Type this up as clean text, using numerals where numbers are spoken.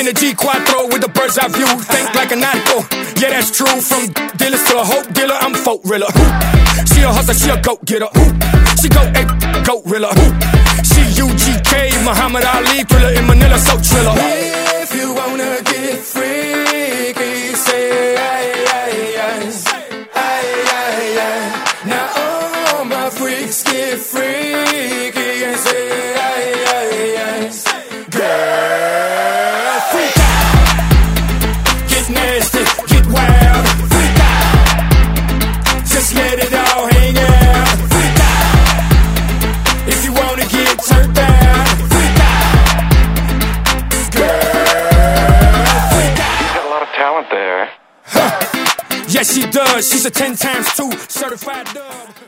in the G4 with the bird's eye view. Think like a nautical, yeah, that's true. From dealers to a hope dealer, I'm folk riller. She a hustler, she a goat getter. She go goat riller. She UGK, Muhammad Ali thriller in Manila, so triller. If you wanna get freaky, say aye, aye, aye. Now all my freaks get freaky and say aye, aye, aye. Girl, freak out, get nasty, get wild, freak out, just let it all hang out, freak out, if you wanna get turned down, freak out, girl, freak out. She's got a lot of talent there. Yes, she does. She's a 10 times 2 certified dub.